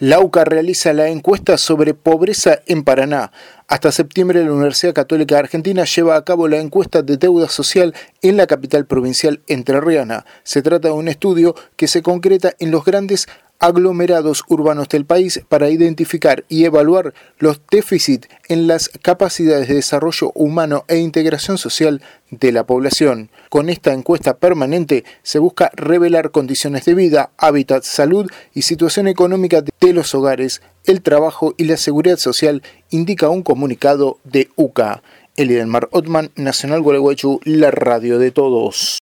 La UCA realiza la encuesta sobre pobreza en Paraná. Hasta septiembre, la Universidad Católica Argentina lleva a cabo la encuesta de deuda social en la capital provincial entrerriana. Se trata de un estudio que se concreta en los grandes aglomerados urbanos del país para identificar y evaluar los déficits en las capacidades de desarrollo humano e integración social de la población. Con esta encuesta permanente se busca revelar condiciones de vida, hábitat, salud y situación económica de los hogares, el trabajo y la seguridad social, indica un comunicado de UCA. Elidelmar Ottman, Nacional Gualeguaychú, la radio de todos.